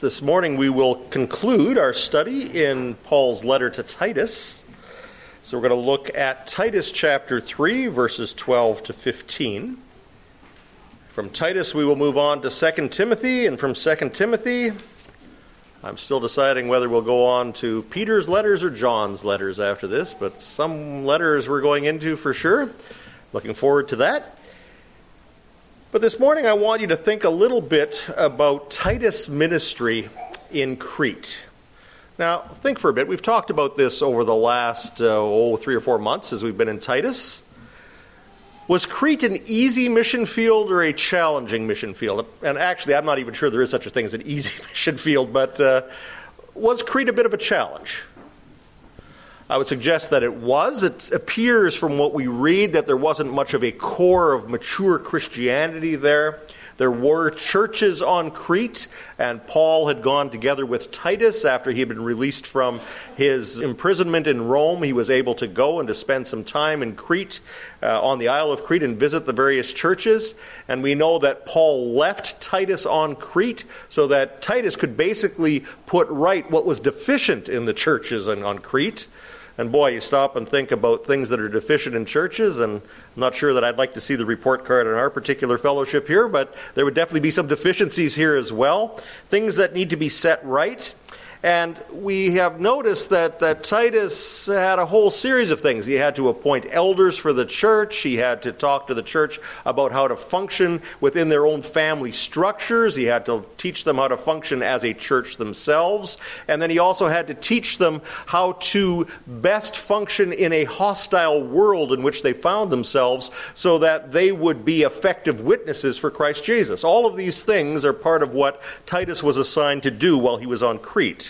This morning we will conclude our study in Paul's letter to Titus. So we're going to look at Titus chapter 3, verses 12 to 15. From Titus we will move on to 2 Timothy, and from 2 Timothy, I'm still deciding whether we'll go on to Peter's letters or John's letters after this, but some letters we're going into for sure. Looking forward to that. But this morning I want you to think a little bit about Titus' ministry in Crete. Now, think for a bit. We've talked about this over the last 3 or 4 months as we've been in Titus. Was Crete an easy mission field or a challenging mission field? And actually, I'm not even sure there is such a thing as an easy mission field, but was Crete a bit of a challenge? I would suggest that it was. It appears from what we read that there wasn't much of a core of mature Christianity there. There were churches on Crete, and Paul had gone together with Titus after he had been released from his imprisonment in Rome. He was able to go and to spend some time in Crete, on the Isle of Crete, and visit the various churches. And we know that Paul left Titus on Crete so that Titus could basically put right what was deficient in the churches on Crete. And boy, you stop and think about things that are deficient in churches, and I'm not sure that I'd like to see the report card on our particular fellowship here, but there would definitely be some deficiencies here as well, things that need to be set right. And we have noticed that Titus had a whole series of things. He had to appoint elders for the church. He had to talk to the church about how to function within their own family structures. He had to teach them how to function as a church themselves. And then he also had to teach them how to best function in a hostile world in which they found themselves so that they would be effective witnesses for Christ Jesus. All of these things are part of what Titus was assigned to do while he was on Crete.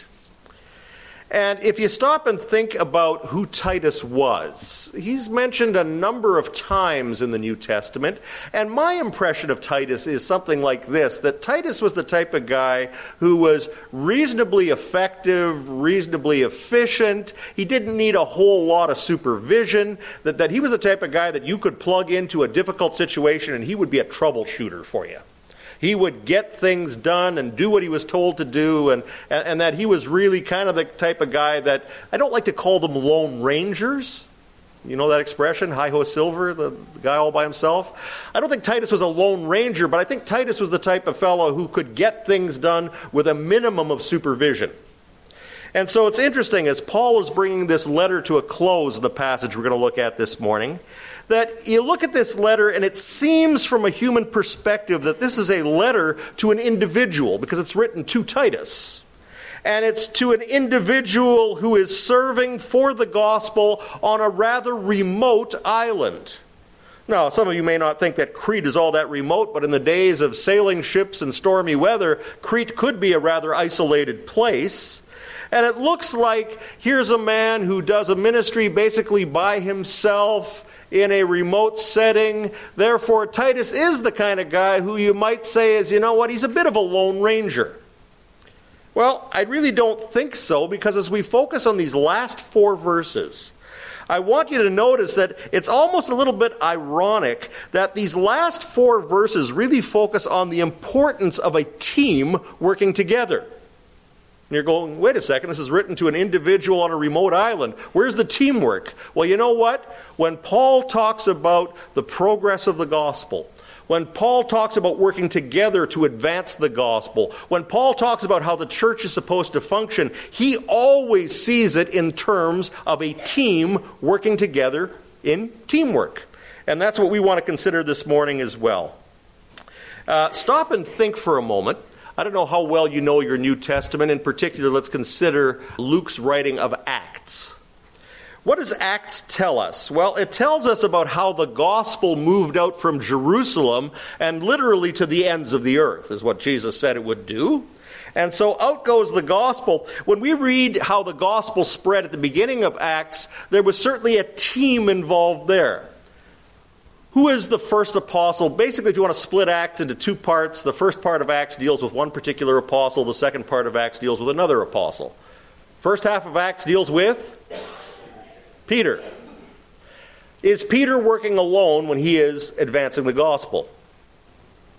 And if you stop and think about who Titus was, he's mentioned a number of times in the New Testament. And my impression of Titus is something like this, that Titus was the type of guy who was reasonably effective, reasonably efficient. He didn't need a whole lot of supervision. That he was the type of guy that you could plug into a difficult situation and he would be a troubleshooter for you. He would get things done and do what he was told to do, and that he was really kind of the type of guy that, I don't like to call them lone rangers. You know that expression, hi-ho silver, the guy all by himself? I don't think Titus was a lone ranger, but I think Titus was the type of fellow who could get things done with a minimum of supervision. And so it's interesting, as Paul is bringing this letter to a close in the passage we're going to look at this morning, that you look at this letter and it seems from a human perspective that this is a letter to an individual because it's written to Titus. And it's to an individual who is serving for the gospel on a rather remote island. Now, some of you may not think that Crete is all that remote, but in the days of sailing ships and stormy weather, Crete could be a rather isolated place. And it looks like here's a man who does a ministry basically by himself in a remote setting. Therefore, Titus is the kind of guy who you might say is, you know what, he's a bit of a lone ranger. Well, I really don't think so, because as we focus on these last 4 verses, I want you to notice that it's almost a little bit ironic that these last 4 verses really focus on the importance of a team working together. And you're going, wait a second, this is written to an individual on a remote island. Where's the teamwork? Well, you know what? When Paul talks about the progress of the gospel, when Paul talks about working together to advance the gospel, when Paul talks about how the church is supposed to function, he always sees it in terms of a team working together in teamwork. And that's what we want to consider this morning as well. Stop and think for a moment. I don't know how well you know your New Testament. In particular, let's consider Luke's writing of Acts. What does Acts tell us? Well, it tells us about how the gospel moved out from Jerusalem and literally to the ends of the earth, is what Jesus said it would do. And so out goes the gospel. When we read how the gospel spread at the beginning of Acts, there was certainly a team involved there. Who is the first apostle? Basically, if you want to split Acts into 2 parts, the first part of Acts deals with one particular apostle. The second part of Acts deals with another apostle. First half of Acts deals with Peter. Is Peter working alone when he is advancing the gospel?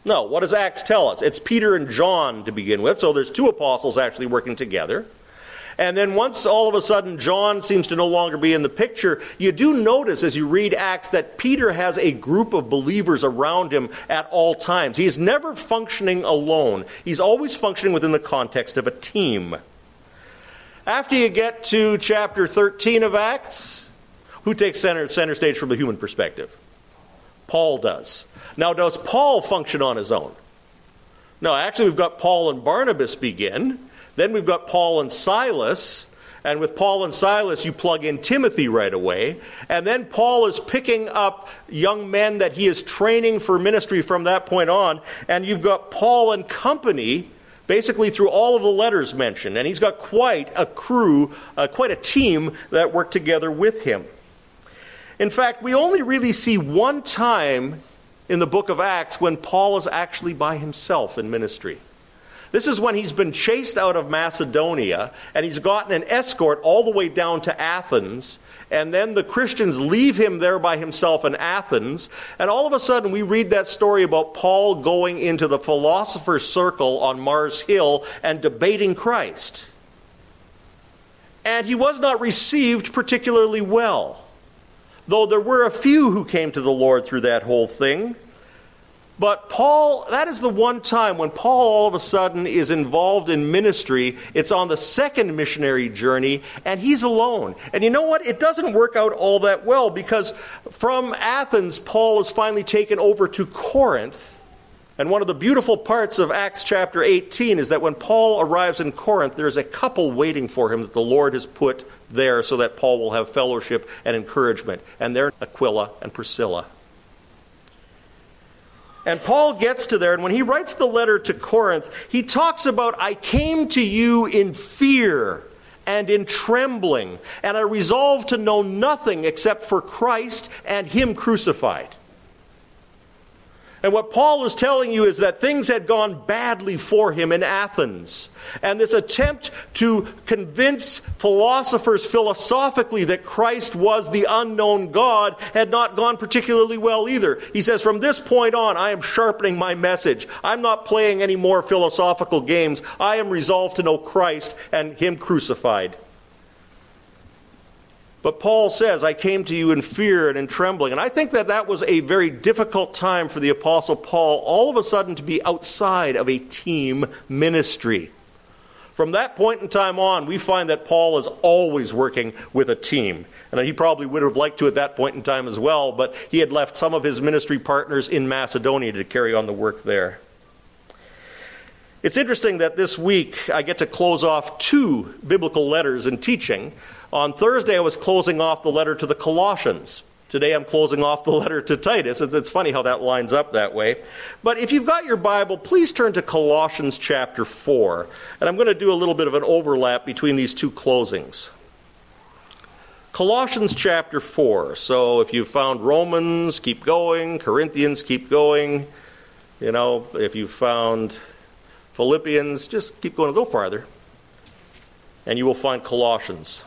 No, what does Acts tell us? It's Peter and John to begin with, so there's two apostles actually working together. And then once all of a sudden John seems to no longer be in the picture, you do notice as you read Acts that Peter has a group of believers around him at all times. He is never functioning alone. He's always functioning within the context of a team. After you get to chapter 13 of Acts, who takes center stage from the human perspective? Paul does. Now, does Paul function on his own? No, actually we've got Paul and Barnabas begin. Then we've got Paul and Silas, and with Paul and Silas, you plug in Timothy right away. And then Paul is picking up young men that he is training for ministry from that point on. And you've got Paul and company, basically through all of the letters mentioned. And he's got quite a crew, quite a team that work together with him. In fact, we only really see one time in the book of Acts when Paul is actually by himself in ministry. This is when he's been chased out of Macedonia, and he's gotten an escort all the way down to Athens, and then the Christians leave him there by himself in Athens, and all of a sudden we read that story about Paul going into the philosopher's circle on Mars Hill and debating Christ. And he was not received particularly well, though there were a few who came to the Lord through that whole thing. But Paul, that is the one time when Paul all of a sudden is involved in ministry. It's on the second missionary journey, and he's alone. And you know what? It doesn't work out all that well, because from Athens, Paul is finally taken over to Corinth. And one of the beautiful parts of Acts chapter 18 is that when Paul arrives in Corinth, there's a couple waiting for him that the Lord has put there so that Paul will have fellowship and encouragement. And they're Aquila and Priscilla. And Paul gets to there, and when he writes the letter to Corinth, he talks about, I came to you in fear and in trembling, and I resolved to know nothing except for Christ and Him crucified. And what Paul is telling you is that things had gone badly for him in Athens. And this attempt to convince philosophers philosophically that Christ was the unknown God had not gone particularly well either. He says, from this point on, I am sharpening my message. I'm not playing any more philosophical games. I am resolved to know Christ and Him crucified. But Paul says, I came to you in fear and in trembling. And I think that that was a very difficult time for the Apostle Paul, all of a sudden to be outside of a team ministry. From that point in time on, we find that Paul is always working with a team. And he probably would have liked to at that point in time as well, but he had left some of his ministry partners in Macedonia to carry on the work there. It's interesting that this week I get to close off two biblical letters in teaching. On Thursday, I was closing off the letter to the Colossians. Today, I'm closing off the letter to Titus. It's funny how that lines up that way. But if you've got your Bible, please turn to Colossians chapter 4. And I'm going to do a little bit of an overlap between these two closings. Colossians chapter 4. So if you've found Romans, keep going. Corinthians, keep going. You know, if you've found Philippians, just keep going a little farther. And you will find Colossians.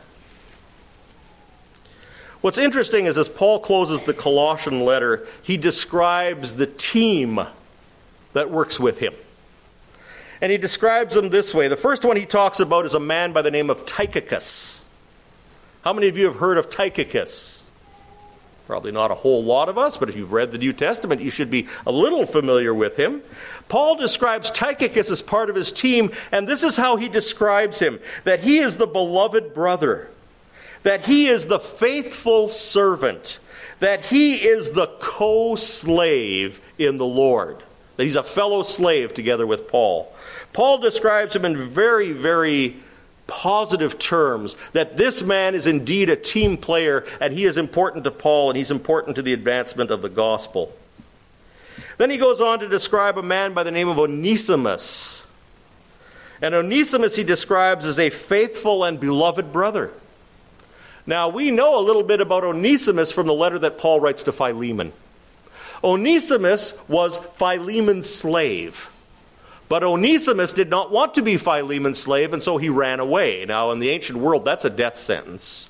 What's interesting is as Paul closes the Colossian letter, he describes the team that works with him. And he describes them this way. The first one he talks about is a man by the name of Tychicus. How many of you have heard of Tychicus? Probably not a whole lot of us, but if you've read the New Testament, you should be a little familiar with him. Paul describes Tychicus as part of his team, and this is how he describes him, that he is the beloved brother, that he is the faithful servant, that he is the co-slave in the Lord, that he's a fellow slave together with Paul. Paul describes him in very, very positive terms, that this man is indeed a team player, and he is important to Paul, and he's important to the advancement of the gospel. Then he goes on to describe a man by the name of Onesimus. And Onesimus he describes as a faithful and beloved brother. Now, we know a little bit about Onesimus from the letter that Paul writes to Philemon. Onesimus was Philemon's slave. But Onesimus did not want to be Philemon's slave, and so he ran away. Now, in the ancient world, that's a death sentence.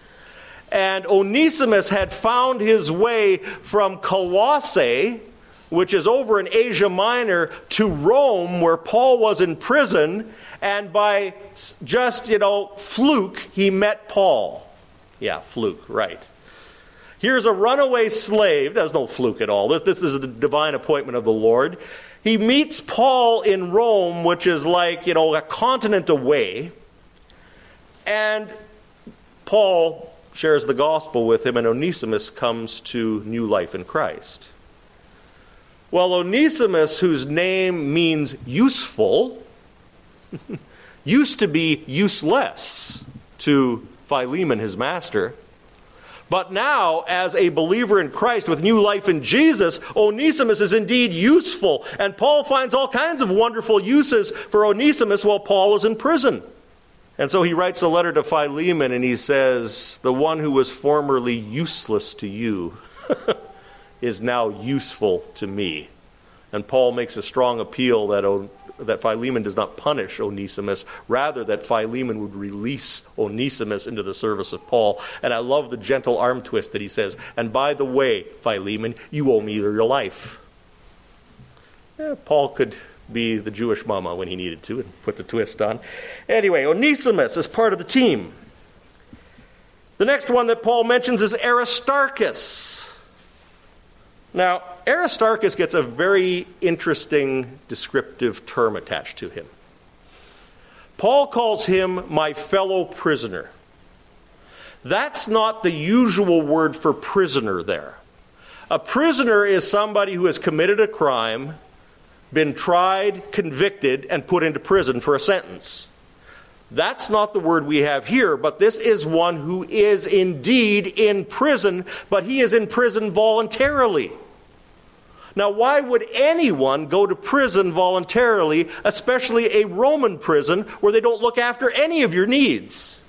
And Onesimus had found his way from Colossae, which is over in Asia Minor, to Rome, where Paul was in prison, and by just, fluke, he met Paul. Yeah, fluke, right. Here's a runaway slave. There's no fluke at all. This is a divine appointment of the Lord. He meets Paul in Rome, which is like, a continent away. And Paul shares the gospel with him, and Onesimus comes to new life in Christ. Well, Onesimus, whose name means useful, used to be useless to Philemon, his master. But now, as a believer in Christ with new life in Jesus, Onesimus is indeed useful. And Paul finds all kinds of wonderful uses for Onesimus while Paul was in prison. And so he writes a letter to Philemon and he says, the one who was formerly useless to you is now useful to me. And Paul makes a strong appeal that Philemon does not punish Onesimus, rather that Philemon would release Onesimus into the service of Paul. And I love the gentle arm twist that he says, and by the way, Philemon, you owe me your life. Paul could be the Jewish mama when he needed to and put the twist on. Anyway, Onesimus is part of the team. The next one that Paul mentions is Aristarchus. Now, Aristarchus gets a very interesting descriptive term attached to him. Paul calls him my fellow prisoner. That's not the usual word for prisoner there. A prisoner is somebody who has committed a crime, been tried, convicted, and put into prison for a sentence. That's not the word we have here, but this is one who is indeed in prison, but he is in prison voluntarily. Now, why would anyone go to prison voluntarily, especially a Roman prison where they don't look after any of your needs?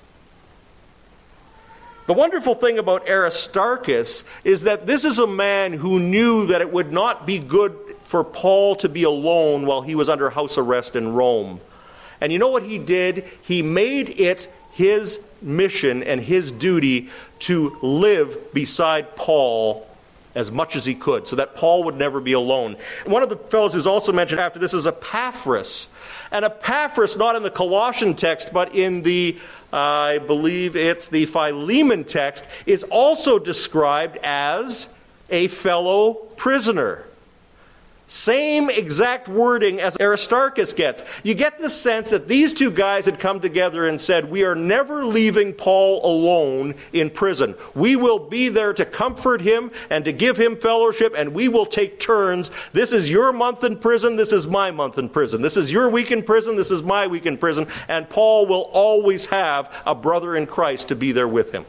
The wonderful thing about Aristarchus is that this is a man who knew that it would not be good for Paul to be alone while he was under house arrest in Rome. And you know what he did? He made it his mission and his duty to live beside Paul as much as he could, so that Paul would never be alone. One of the fellows who's also mentioned after this is Epaphras. And Epaphras, not in the Colossian text, but in the, I believe it's the Philemon text, is also described as a fellow prisoner. Same exact wording as Aristarchus gets. You get the sense that these two guys had come together and said, we are never leaving Paul alone in prison. We will be there to comfort him and to give him fellowship, and we will take turns. This is your month in prison. This is my month in prison. This is your week in prison. This is my week in prison. And Paul will always have a brother in Christ to be there with him.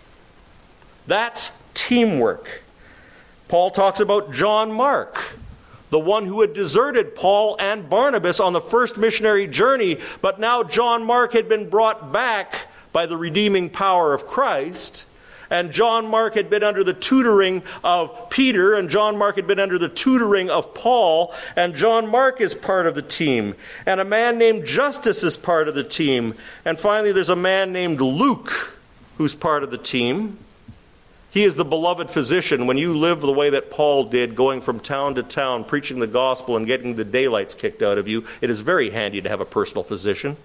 That's teamwork. Paul talks about John Mark, the one who had deserted Paul and Barnabas on the first missionary journey, but now John Mark had been brought back by the redeeming power of Christ, and John Mark had been under the tutoring of Peter, and John Mark had been under the tutoring of Paul, and John Mark is part of the team, and a man named Justus is part of the team, and finally there's a man named Luke who's part of the team. He is the beloved physician. When you live the way that Paul did, going from town to town, preaching the gospel and getting the daylights kicked out of you, it is very handy to have a personal physician.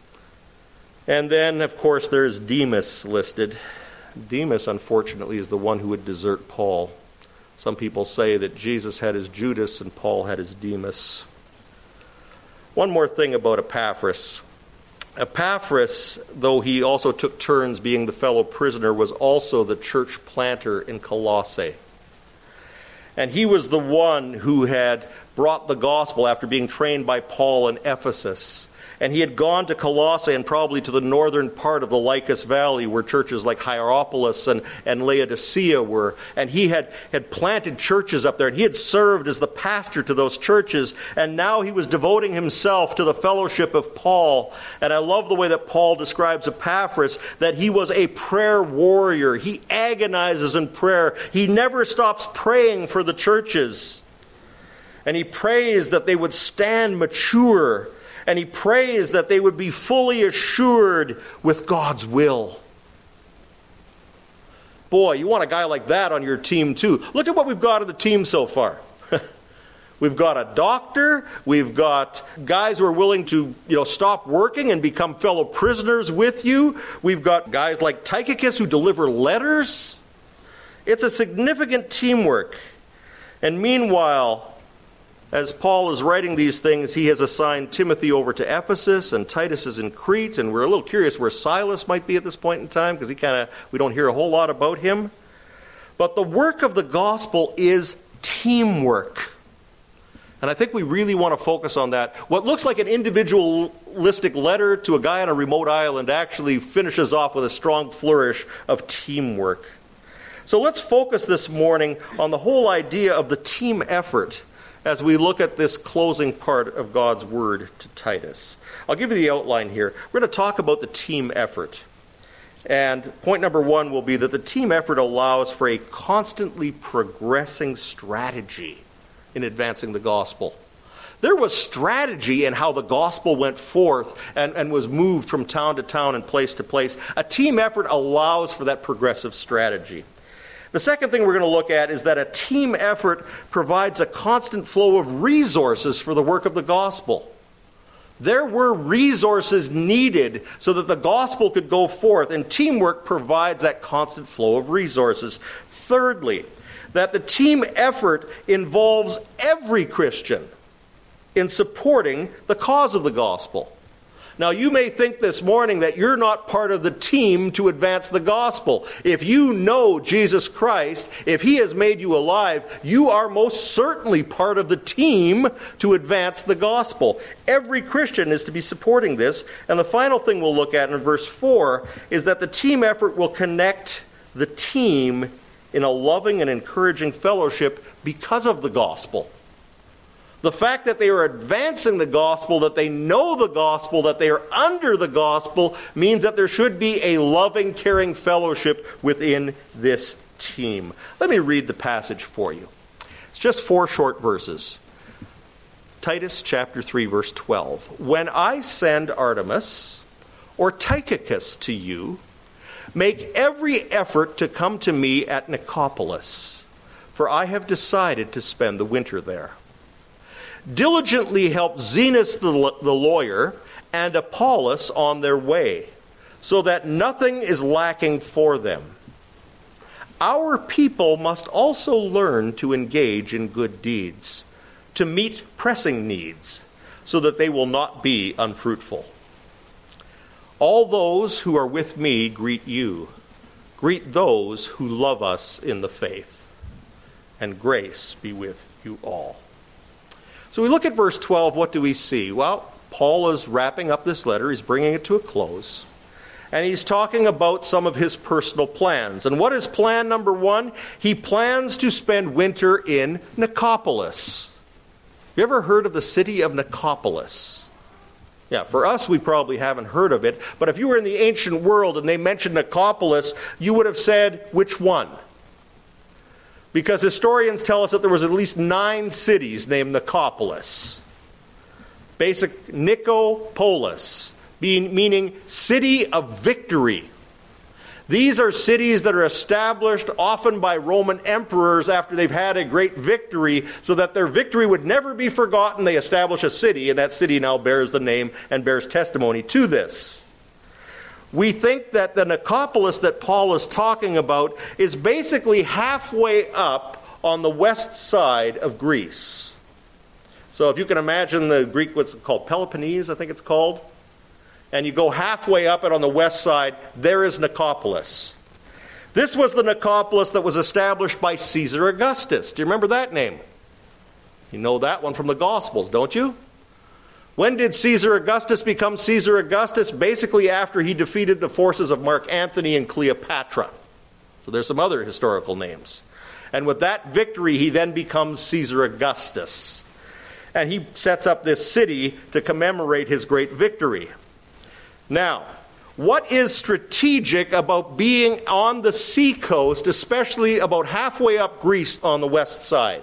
And then, of course, there's Demas listed. Demas, unfortunately, is the one who would desert Paul. Some people say that Jesus had his Judas and Paul had his Demas. One more thing about Epaphras. Epaphras, though he also took turns being the fellow prisoner, was also the church planter in Colossae. And he was the one who had brought the gospel after being trained by Paul in Ephesus. And he had gone to Colossae and probably to the northern part of the Lycus Valley where churches like Hierapolis and Laodicea were. And he had planted churches up there. And he had served as the pastor to those churches. And now he was devoting himself to the fellowship of Paul. And I love the way that Paul describes Epaphras, that he was a prayer warrior. He agonizes in prayer. He never stops praying for the churches. And he prays that they would stand mature. And he prays that they would be fully assured with God's will. Boy, you want a guy like that on your team too. Look at what we've got on the team so far. We've got a doctor. We've got guys who are willing to, stop working and become fellow prisoners with you. We've got guys like Tychicus who deliver letters. It's a significant teamwork. And meanwhile, as Paul is writing these things, he has assigned Timothy over to Ephesus, and Titus is in Crete, and we're a little curious where Silas might be at this point in time, because we don't hear a whole lot about him. But the work of the gospel is teamwork. And I think we really want to focus on that. What looks like an individualistic letter to a guy on a remote island actually finishes off with a strong flourish of teamwork. So let's focus this morning on the whole idea of the team effort as we look at this closing part of God's word to Titus. I'll give you the outline here. We're going to talk about the team effort. And point number one will be that the team effort allows for a constantly progressing strategy in advancing the gospel. There was strategy in how the gospel went forth and was moved from town to town and place to place. A team effort allows for that progressive strategy. The second thing we're going to look at is that a team effort provides a constant flow of resources for the work of the gospel. There were resources needed so that the gospel could go forth, and teamwork provides that constant flow of resources. Thirdly, that the team effort involves every Christian in supporting the cause of the gospel. Now, you may think this morning that you're not part of the team to advance the gospel. If you know Jesus Christ, if he has made you alive, you are most certainly part of the team to advance the gospel. Every Christian is to be supporting this. And the final thing we'll look at in verse 4 is that the team effort will connect the team in a loving and encouraging fellowship because of the gospel. The fact that they are advancing the gospel, that they know the gospel, that they are under the gospel, means that there should be a loving, caring fellowship within this team. Let me read the passage for you. It's just 4 short verses. Titus chapter 3, verse 12. When I send Artemas or Tychicus to you, make every effort to come to me at Nicopolis, for I have decided to spend the winter there. Diligently help Zenas the lawyer and Apollos on their way, so that nothing is lacking for them. Our people must also learn to engage in good deeds, to meet pressing needs, so that they will not be unfruitful. All those who are with me greet you. Greet those who love us in the faith. And grace be with you all. So we look at verse 12, what do we see? Well, Paul is wrapping up this letter. He's bringing it to a close. And he's talking about some of his personal plans. And what is plan number 1? He plans to spend winter in Nicopolis. Have you ever heard of the city of Nicopolis? Yeah, for us, we probably haven't heard of it. But if you were in the ancient world and they mentioned Nicopolis, you would have said, which one? Because historians tell us that there was at least 9 cities named Nicopolis. Basic Nicopolis, meaning city of victory. These are cities that are established often by Roman emperors after they've had a great victory, so that their victory would never be forgotten. They establish a city, and that city now bears the name and bears testimony to this. We think that the Nicopolis that Paul is talking about is basically halfway up on the west side of Greece. So if you can imagine the Greek, what's it called? Peloponnese, I think it's called. And you go halfway up it on the west side, there is Nicopolis. This was the Nicopolis that was established by Caesar Augustus. Do you remember that name? You know that one from the Gospels, don't you? When did Caesar Augustus become Caesar Augustus? Basically after he defeated the forces of Mark Antony and Cleopatra. So there's some other historical names. And with that victory, he then becomes Caesar Augustus. And he sets up this city to commemorate his great victory. Now, what is strategic about being on the seacoast, especially about halfway up Greece on the west side?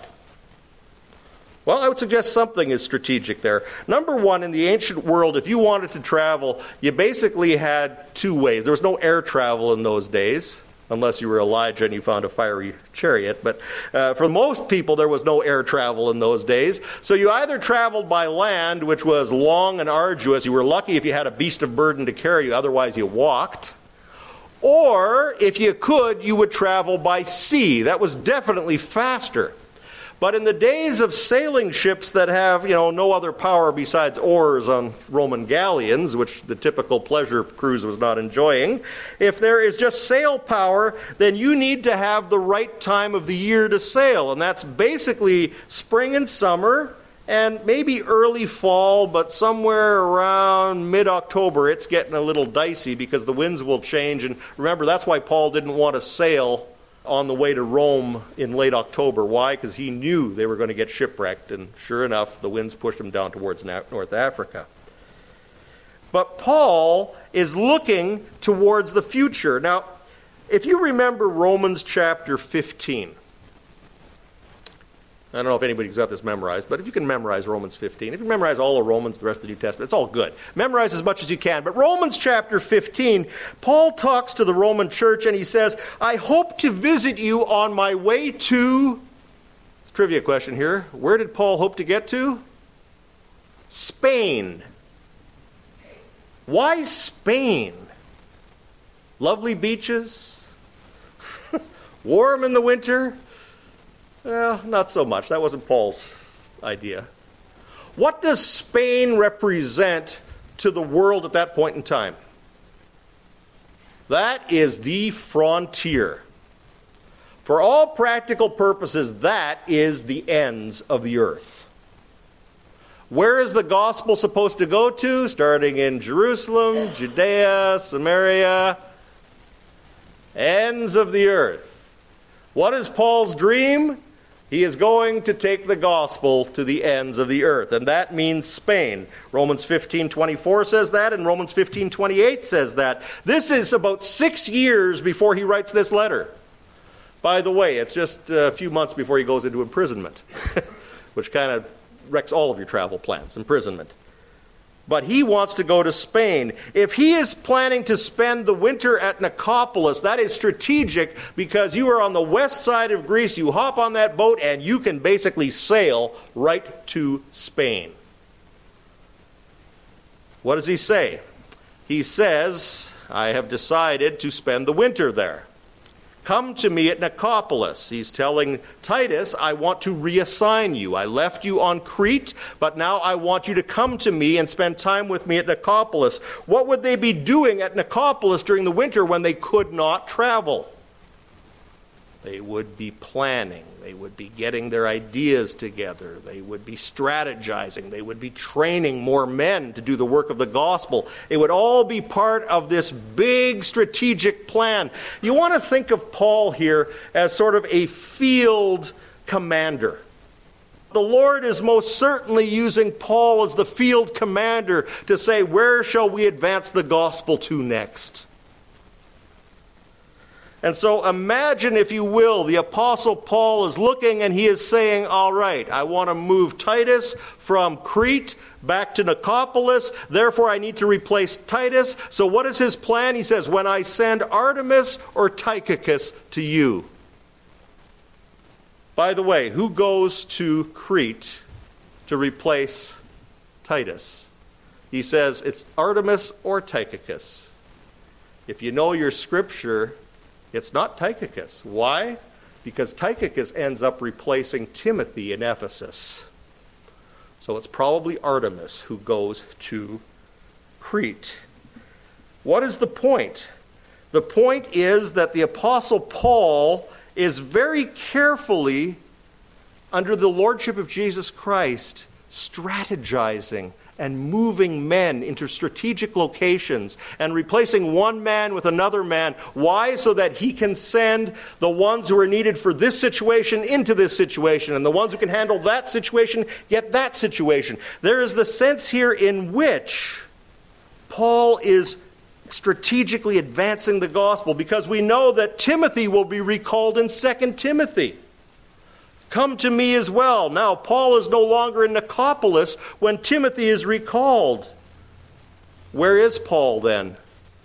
Well, I would suggest something is strategic there. Number 1, in the ancient world, if you wanted to travel, you basically had 2 ways. There was no air travel in those days. unless you were Elijah and you found a fiery chariot. But for most people, there was no air travel in those days. So you either traveled by land, which was long and arduous. You were lucky if you had a beast of burden to carry you. Otherwise, you walked. Or, if you could, you would travel by sea. That was definitely faster. But in the days of sailing ships that have, no other power besides oars on Roman galleons, which the typical pleasure cruise was not enjoying, if there is just sail power, then you need to have the right time of the year to sail. And that's basically spring and summer, and maybe early fall, but somewhere around mid-October, it's getting a little dicey because the winds will change. And remember, that's why Paul didn't want to sail on the way to Rome in late October. Why? Because he knew they were going to get shipwrecked, and sure enough, the winds pushed him down towards North Africa. But Paul is looking towards the future. Now, if you remember Romans chapter 15, I don't know if anybody's got this memorized, but if you can memorize Romans 15, if you memorize all of Romans, the rest of the New Testament, it's all good. Memorize as much as you can. But Romans chapter 15, Paul talks to the Roman church and he says, I hope to visit you on my way to... It's a trivia question here. Where did Paul hope to get to? Spain. Why Spain? Lovely beaches? Warm in the winter? Well, not so much. That wasn't Paul's idea. What does Spain represent to the world at that point in time? That is the frontier. For all practical purposes, that is the ends of the earth. Where is the gospel supposed to go to? Starting in Jerusalem, Judea, Samaria, ends of the earth. What is Paul's dream? He is going to take the gospel to the ends of the earth, and that means Spain. Romans 15:24 says that, and Romans 15:28 says that. This is about 6 years before he writes this letter. By the way, it's just a few months before he goes into imprisonment, which kind of wrecks all of your travel plans, imprisonment. But he wants to go to Spain. If he is planning to spend the winter at Nicopolis, that is strategic because you are on the west side of Greece. You hop on that boat and you can basically sail right to Spain. What does he say? He says, I have decided to spend the winter there. Come to me at Nicopolis. He's telling Titus, I want to reassign you. I left you on Crete, but now I want you to come to me and spend time with me at Nicopolis. What would they be doing at Nicopolis during the winter when they could not travel? They would be planning. They would be getting their ideas together. They would be strategizing. They would be training more men to do the work of the gospel. It would all be part of this big strategic plan. You want to think of Paul here as sort of a field commander. The Lord is most certainly using Paul as the field commander to say, where shall we advance the gospel to next? And so imagine, if you will, the Apostle Paul is looking and he is saying, all right, I want to move Titus from Crete back to Nicopolis. Therefore, I need to replace Titus. So what is his plan? He says, when I send Artemas or Tychicus to you. By the way, who goes to Crete to replace Titus? He says, it's Artemas or Tychicus. If you know your scripture, it's not Tychicus. Why? Because Tychicus ends up replacing Timothy in Ephesus. So it's probably Artemas who goes to Crete. What is the point? The point is that the Apostle Paul is very carefully, under the lordship of Jesus Christ, strategizing and moving men into strategic locations and replacing one man with another man. Why? So that he can send the ones who are needed for this situation into this situation, and the ones who can handle that situation get that situation. There is the sense here in which Paul is strategically advancing the gospel, because we know that Timothy will be recalled in 2 Timothy. Come to me as well. Now, Paul is no longer in Nicopolis when Timothy is recalled. Where is Paul then?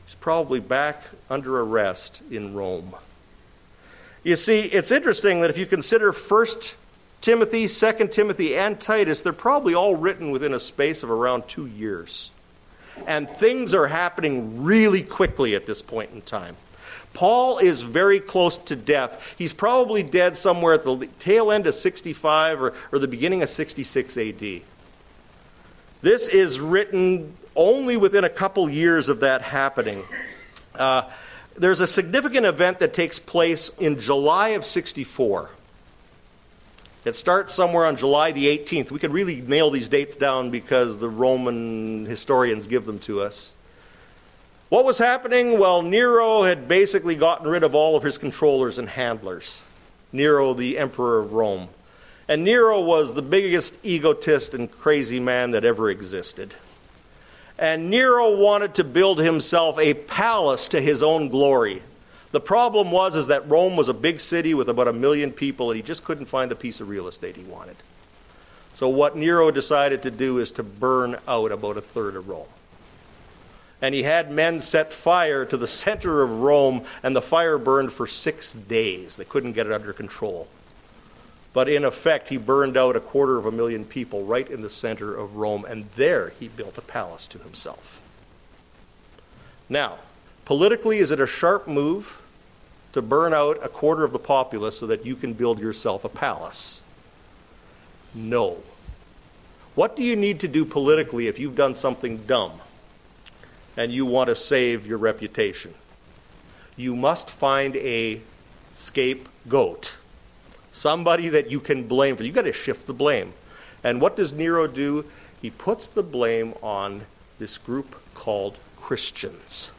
He's probably back under arrest in Rome. You see, it's interesting that if you consider 1 Timothy, 2 Timothy, and Titus, they're probably all written within a space of around 2 years. And things are happening really quickly at this point in time. Paul is very close to death. He's probably dead somewhere at the tail end of 65 or the beginning of 66 AD. This is written only within a couple years of that happening. There's a significant event that takes place in July of 64. It starts somewhere on July the 18th. We could really nail these dates down because the Roman historians give them to us. What was happening? Well, Nero had basically gotten rid of all of his controllers and handlers. Nero, the emperor of Rome. And Nero was the biggest egotist and crazy man that ever existed. And Nero wanted to build himself a palace to his own glory. The problem was that Rome was a big city with about 1 million people, and he just couldn't find the piece of real estate he wanted. So what Nero decided to do is to burn out about a third of Rome. And he had men set fire to the center of Rome, and the fire burned for 6 days. They couldn't get it under control. But in effect, he burned out 250,000 people right in the center of Rome, and there he built a palace to himself. Now, politically, is it a sharp move to burn out a quarter of the populace so that you can build yourself a palace? No. What do you need to do politically if you've done something dumb and you want to save your reputation? You must find a scapegoat. Somebody that you can blame for. You've got to shift the blame. And what does Nero do? He puts the blame on this group called Christians.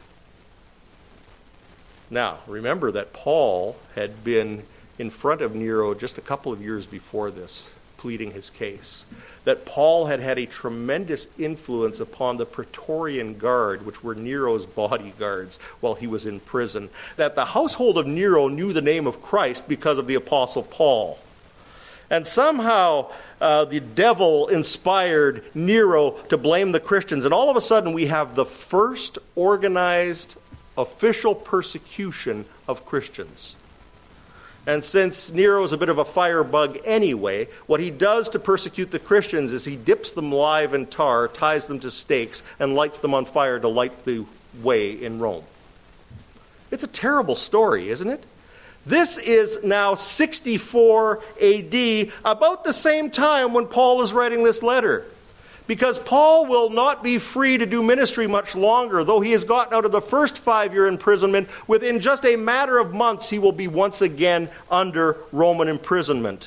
Now, remember that Paul had been in front of Nero just a couple of years before this, pleading his case. That Paul had had a tremendous influence upon the Praetorian Guard, which were Nero's bodyguards while he was in prison. That the household of Nero knew the name of Christ because of the Apostle Paul. And somehow the devil inspired Nero to blame the Christians. And all of a sudden we have the first organized official persecution of Christians. And since Nero is a bit of a firebug anyway, what he does to persecute the Christians is he dips them live in tar, ties them to stakes, and lights them on fire to light the way in Rome. It's a terrible story, isn't it? This is now 64 AD, about the same time when Paul is writing this letter. Because Paul will not be free to do ministry much longer. Though he has gotten out of the first 5-year imprisonment, within just a matter of months he will be once again under Roman imprisonment.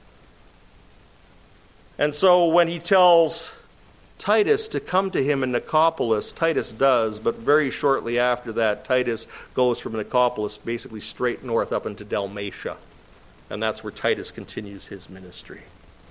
And so when he tells Titus to come to him in Nicopolis, Titus does, but very shortly after that, Titus goes from Nicopolis basically straight north up into Dalmatia. And that's where Titus continues his ministry.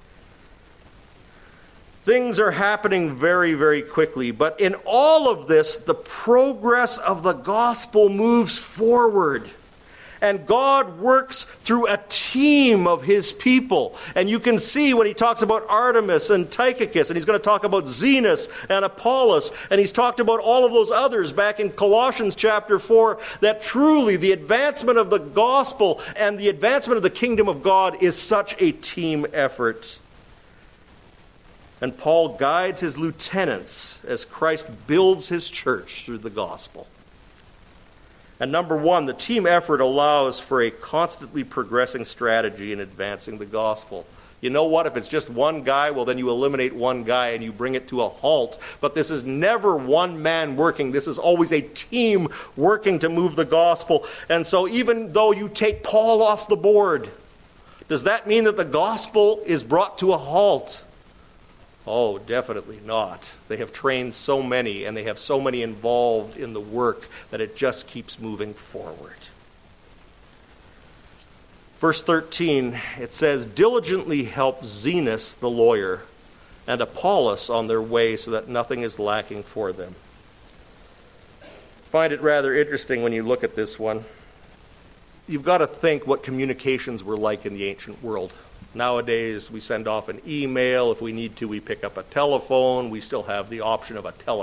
Things are happening very, very quickly, but in all of this, the progress of the gospel moves forward. And God works through a team of his people. And you can see when he talks about Artemis and Tychicus, and he's going to talk about Zenas and Apollos, and he's talked about all of those others back in Colossians chapter 4, that truly the advancement of the gospel and the advancement of the kingdom of God is such a team effort. And Paul guides his lieutenants as Christ builds his church through the gospel. And number one, the team effort allows for a constantly progressing strategy in advancing the gospel. You know what? If it's just one guy, well, then you eliminate one guy and you bring it to a halt. But this is never one man working. This is always a team working to move the gospel. And so even though you take Paul off the board, does that mean that the gospel is brought to a halt? Oh, definitely not. They have trained so many, and they have so many involved in the work that it just keeps moving forward. Verse 13, it says, diligently help Zenas the lawyer and Apollos on their way so that nothing is lacking for them. I find it rather interesting when you look at this one. You've got to think what communications were like in the ancient world. Nowadays, we send off an email. If we need to, we pick up a telephone. We still have the option of a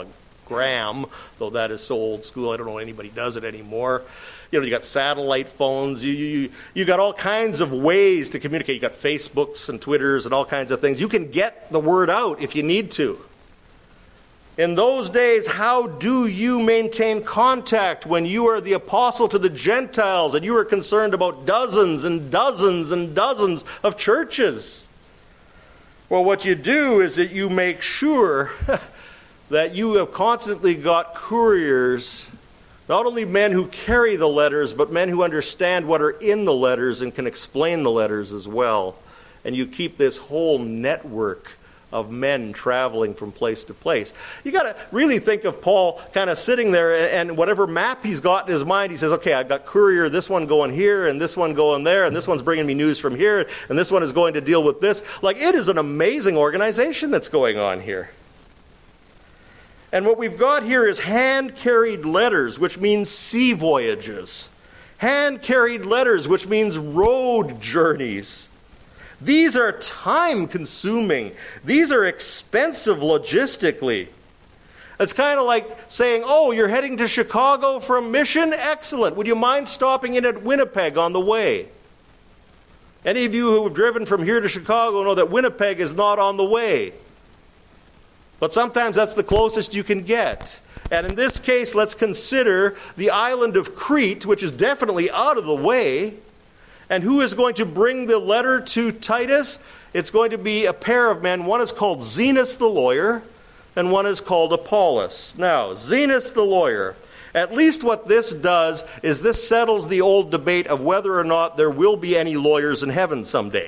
Graham, though that is so old school, I don't know anybody does it anymore. You got satellite phones, you got all kinds of ways to communicate. You got Facebooks and Twitters and all kinds of things. You can get the word out if you need to. In those days, how do you maintain contact when you are the apostle to the Gentiles and you are concerned about dozens and dozens and dozens of churches? Well, what you do is that you make sure that you have constantly got couriers, not only men who carry the letters, but men who understand what are in the letters and can explain the letters as well. And you keep this whole network of men traveling from place to place. You got to really think of Paul kind of sitting there, and whatever map he's got in his mind, he says, okay, I've got courier, this one going here, and this one going there, and this one's bringing me news from here, and this one is going to deal with this. Like, it is an amazing organization that's going on here. And what we've got here is hand-carried letters, which means sea voyages. Hand-carried letters, which means road journeys. These are time-consuming. These are expensive logistically. It's kind of like saying, oh, you're heading to Chicago from Mission? Excellent. Would you mind stopping in at Winnipeg on the way? Any of you who have driven from here to Chicago know that Winnipeg is not on the way. But sometimes that's the closest you can get. And in this case, let's consider the island of Crete, which is definitely out of the way. And who is going to bring the letter to Titus? It's going to be a pair of men. One is called Zenas the lawyer, and one is called Apollos. Now, Zenas the lawyer, at least what this does is this settles the old debate of whether or not there will be any lawyers in heaven someday.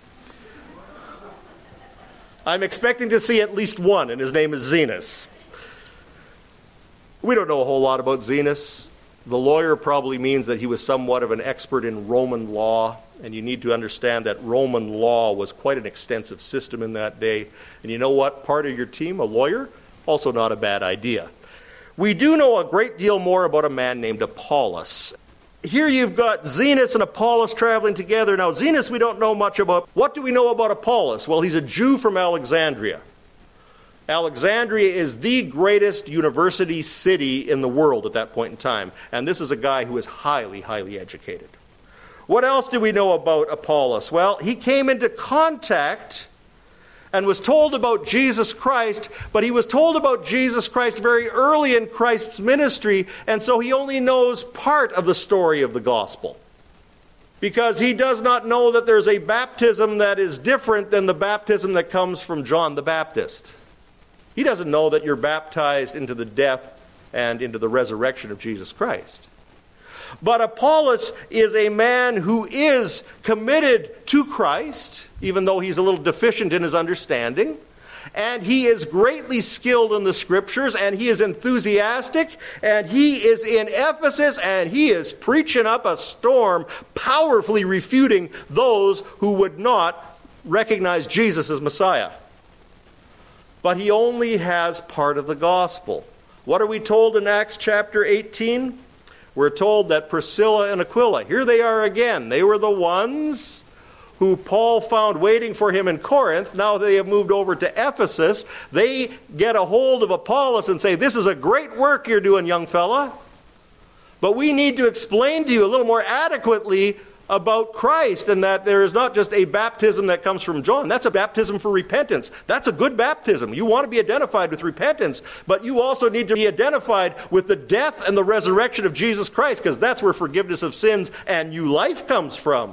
I'm expecting to see at least one, and his name is Zenas. We don't know a whole lot about Zenas. The lawyer probably means that he was somewhat of an expert in Roman law, and you need to understand that Roman law was quite an extensive system in that day. And you know what? Part of your team, a lawyer, also not a bad idea. We do know a great deal more about a man named Apollos. Here you've got Zenas and Apollos traveling together. Now, Zenas we don't know much about. What do we know about Apollos? Well, he's a Jew from Alexandria. Alexandria is the greatest university city in the world at that point in time. And this is a guy who is highly, highly educated. What else do we know about Apollos? Well, he came into contact and was told about Jesus Christ, but he was told about Jesus Christ very early in Christ's ministry, and so he only knows part of the story of the gospel. Because he does not know that there's a baptism that is different than the baptism that comes from John the Baptist. He doesn't know that you're baptized into the death and into the resurrection of Jesus Christ. But Apollos is a man who is committed to Christ, even though he's a little deficient in his understanding. And he is greatly skilled in the Scriptures, and he is enthusiastic, and he is in Ephesus, and he is preaching up a storm, powerfully refuting those who would not recognize Jesus as Messiah. But he only has part of the gospel. What are we told in Acts chapter 18? We're told that Priscilla and Aquila, here they are again. They were the ones who Paul found waiting for him in Corinth. Now they have moved over to Ephesus. They get a hold of Apollos and say, this is a great work you're doing, young fella. But we need to explain to you a little more adequately about Christ, and that there is not just a baptism that comes from John. That's a baptism for repentance. That's a good baptism. You want to be identified with repentance, but you also need to be identified with the death and the resurrection of Jesus Christ, because that's where forgiveness of sins and new life comes from.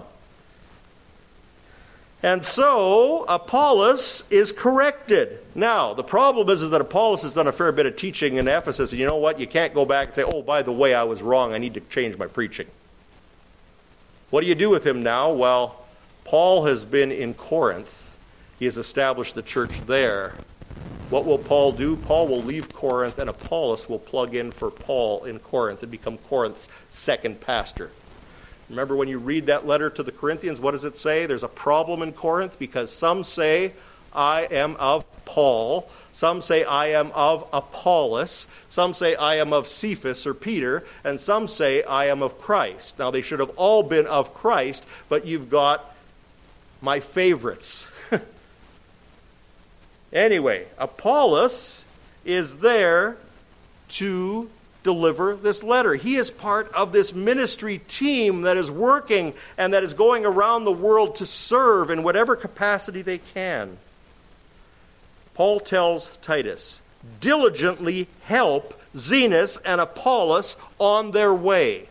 And so Apollos is corrected. Now, the problem is that Apollos has done a fair bit of teaching in Ephesus, and you know what? You can't go back and say, oh, by the way, I was wrong. I need to change my preaching. What do you do with him now? Well, Paul has been in Corinth. He has established the church there. What will Paul do? Paul will leave Corinth, and Apollos will plug in for Paul in Corinth and become Corinth's second pastor. Remember when you read that letter to the Corinthians, what does it say? There's a problem in Corinth because some say, I am of Paul. Some say, I am of Apollos. Some say, I am of Cephas or Peter. And some say, I am of Christ. Now, they should have all been of Christ, but you've got my favorites. Anyway, Apollos is there to deliver this letter. He is part of this ministry team that is working and that is going around the world to serve in whatever capacity they can. Paul tells Titus, diligently help Zenas and Apollos on their way.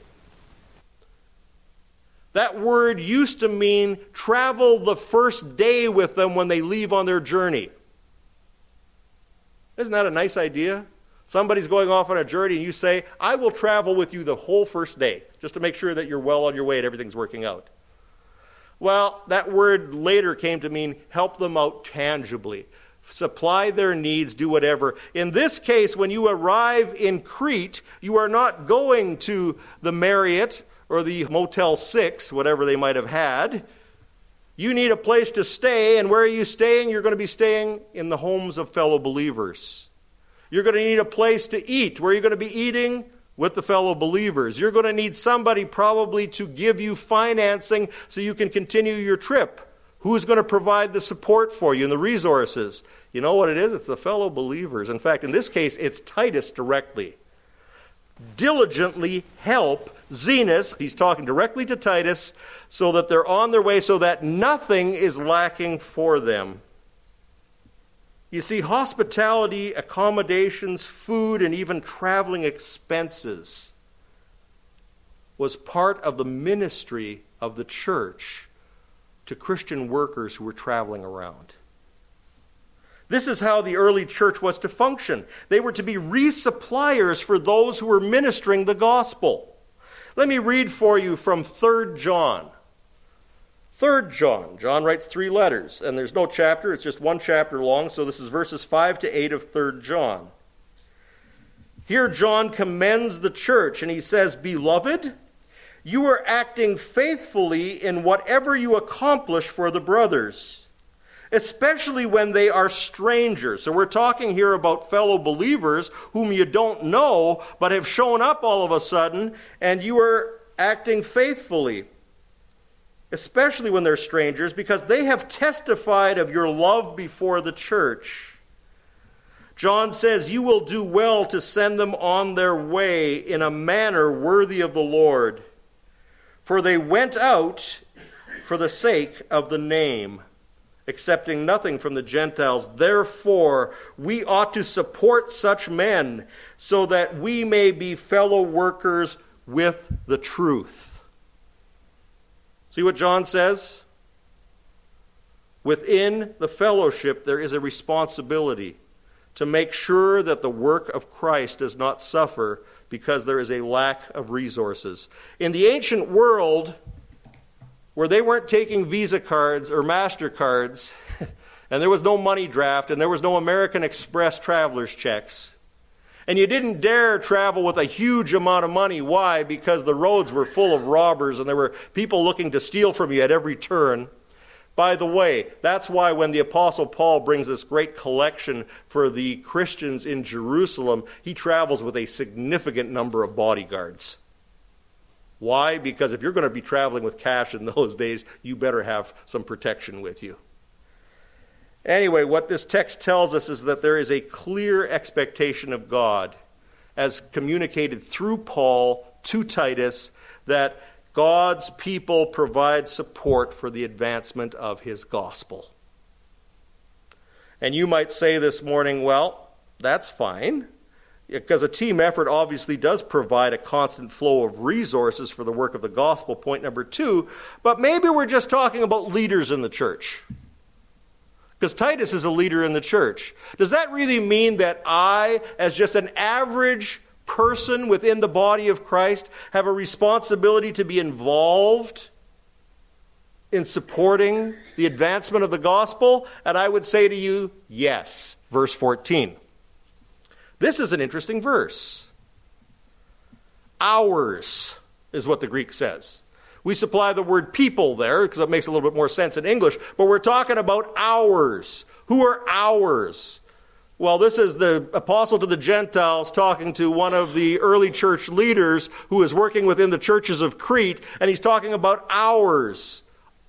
That word used to mean travel the first day with them when they leave on their journey. Isn't that a nice idea? Somebody's going off on a journey and you say, I will travel with you the whole first day, just to make sure that you're well on your way and everything's working out. Well, that word later came to mean help them out tangibly. Supply their needs, do whatever. In this case, when you arrive in Crete, you are not going to the Marriott or the Motel 6, whatever they might have had. You need a place to stay, and where are you staying? You're going to be staying in the homes of fellow believers. You're going to need a place to eat. Where are you going to be eating? With the fellow believers. You're going to need somebody probably to give you financing so you can continue your trip. Who's going to provide the support for you and the resources? You know what it is? It's the fellow believers. In fact, in this case, it's Titus directly. Diligently help Zenas, he's talking directly to Titus, so that they're on their way, so that nothing is lacking for them. You see, hospitality, accommodations, food, and even traveling expenses was part of the ministry of the church to Christian workers who were traveling around. This is how the early church was to function. They were to be resuppliers for those who were ministering the gospel. Let me read for you from 3 John. 3 John. John writes 3 letters, and there's no chapter. It's just one chapter long, so this is verses 5 to 8 of 3 John. Here John commends the church, and he says, Beloved, you are acting faithfully in whatever you accomplish for the brothers, especially when they are strangers. So we're talking here about fellow believers whom you don't know, but have shown up all of a sudden, and you are acting faithfully, especially when they're strangers, because they have testified of your love before the church. John says, you will do well to send them on their way in a manner worthy of the Lord, for they went out for the sake of the name, accepting nothing from the Gentiles. Therefore, we ought to support such men so that we may be fellow workers with the truth. See what John says? Within the fellowship, there is a responsibility to make sure that the work of Christ does not suffer because there is a lack of resources. In the ancient world, where they weren't taking Visa cards or MasterCards, and there was no money draft, and there was no American Express traveler's checks, and you didn't dare travel with a huge amount of money. Why? Because the roads were full of robbers, and there were people looking to steal from you at every turn. By the way, that's why when the Apostle Paul brings this great collection for the Christians in Jerusalem, he travels with a significant number of bodyguards. Why? Because if you're going to be traveling with cash in those days, you better have some protection with you. Anyway, what this text tells us is that there is a clear expectation of God, as communicated through Paul to Titus, that God's people provide support for the advancement of his gospel. And you might say this morning, well, that's fine, because a team effort obviously does provide a constant flow of resources for the work of the gospel, point number 2, but maybe we're just talking about leaders in the church. Because Titus is a leader in the church. Does that really mean that I, as just an average person within the body of Christ, have a responsibility to be involved in supporting the advancement of the gospel? And I would say to you, yes. Verse 14. This is an interesting verse. Ours is what the Greek says. We supply the word people there because it makes a little bit more sense in English, but we're talking about ours. Who are ours? Well, this is the apostle to the Gentiles talking to one of the early church leaders who is working within the churches of Crete, and he's talking about ours.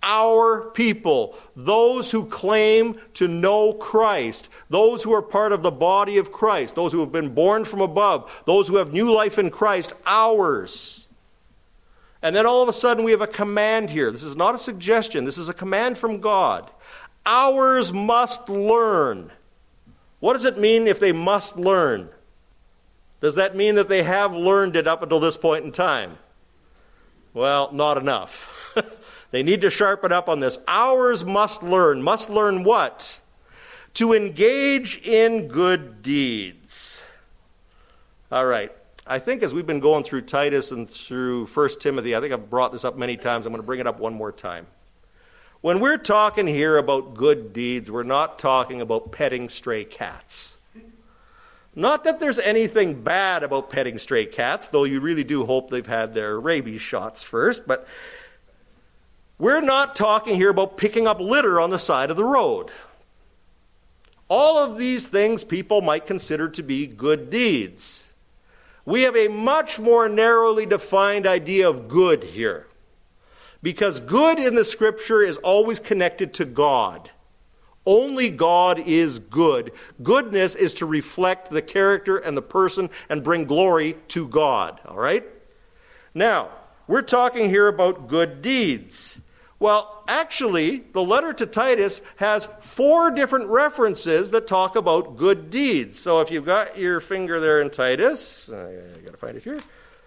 our people, those who claim to know Christ, those who are part of the body of Christ, those who have been born from above, those who have new life in Christ, ours. And then all of a sudden we have a command here. This is not a suggestion. This is a command from God. Ours must learn. What does it mean if they must learn? Does that mean that they have learned it up until this point in time? Well, not enough. They need to sharpen up on this. Ours must learn. Must learn what? To engage in good deeds. All right. I think as we've been going through Titus and through 1 Timothy, I think I've brought this up many times. I'm going to bring it up one more time. When we're talking here about good deeds, we're not talking about petting stray cats. Not that there's anything bad about petting stray cats, though you really do hope they've had their rabies shots first, but we're not talking here about picking up litter on the side of the road. All of these things people might consider to be good deeds. We have a much more narrowly defined idea of good here. Because good in the Scripture is always connected to God. Only God is good. Goodness is to reflect the character and the person and bring glory to God. All right? Now, we're talking here about good deeds. Well, actually, the letter to Titus has 4 different references that talk about good deeds. So if you've got your finger there in Titus, I got to find it here.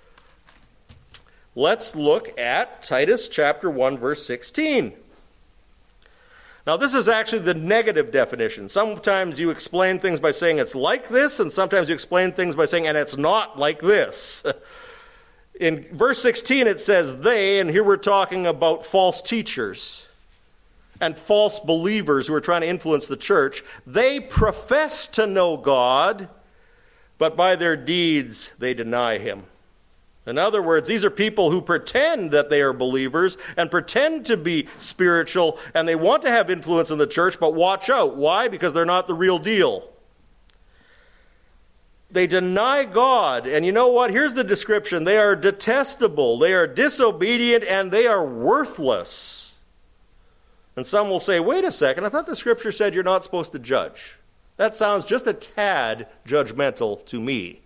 Let's look at Titus chapter 1, verse 16. Now, this is actually the negative definition. Sometimes you explain things by saying it's like this, and sometimes you explain things by saying, and it's not like this. In verse 16, it says they, and here we're talking about false teachers and false believers who are trying to influence the church. They profess to know God, but by their deeds they deny him. In other words, these are people who pretend that they are believers and pretend to be spiritual, and they want to have influence in the church, but watch out. Why? Because they're not the real deal. They deny God, and you know what? Here's the description. They are detestable, they are disobedient, and they are worthless. And some will say, wait a second, I thought the Scripture said you're not supposed to judge. That sounds just a tad judgmental to me.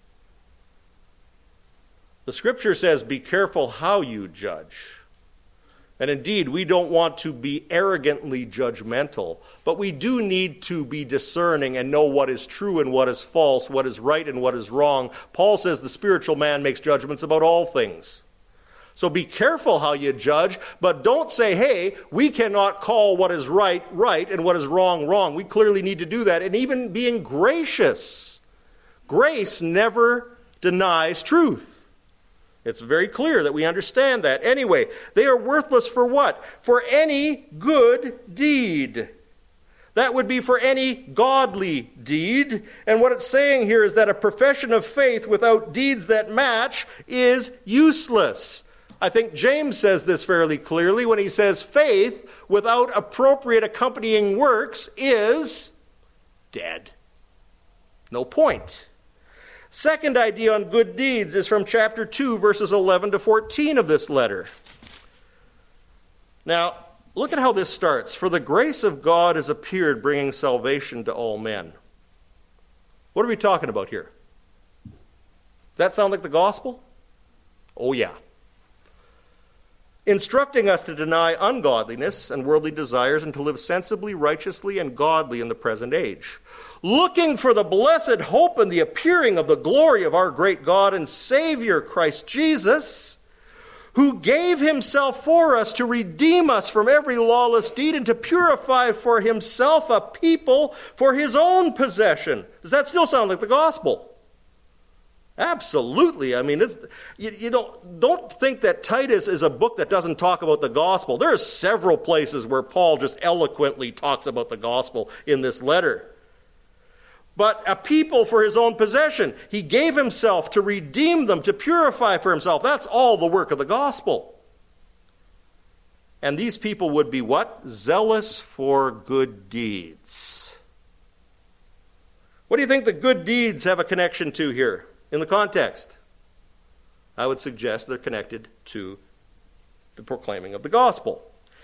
The Scripture says, be careful how you judge. And indeed, we don't want to be arrogantly judgmental, but we do need to be discerning and know what is true and what is false, what is right and what is wrong. Paul says the spiritual man makes judgments about all things. So be careful how you judge, but don't say, hey, we cannot call what is right, right, and what is wrong, wrong. We clearly need to do that. And even being gracious. Grace never denies truth. It's very clear that we understand that. Anyway, they are worthless for what? For any good deed. That would be for any godly deed. And what it's saying here is that a profession of faith without deeds that match is useless. I think James says this fairly clearly when he says faith without appropriate accompanying works is dead. No point. Second idea on good deeds is from chapter 2, verses 11 to 14 of this letter. Now, look at how this starts. For the grace of God has appeared, bringing salvation to all men. What are we talking about here? Does that sound like the gospel? Oh, yeah. Instructing us to deny ungodliness and worldly desires and to live sensibly, righteously, and godly in the present age. Looking for the blessed hope and the appearing of the glory of our great God and Savior, Christ Jesus, who gave himself for us to redeem us from every lawless deed and to purify for himself a people for his own possession. Does that still sound like the gospel? Absolutely. I mean, don't think that Titus is a book that doesn't talk about the gospel. There are several places where Paul just eloquently talks about the gospel in this letter. But a people for his own possession. He gave himself to redeem them, to purify for himself. That's all the work of the gospel. And these people would be what? Zealous for good deeds. What do you think the good deeds have a connection to here in the context? I would suggest they're connected to the proclaiming of the gospel.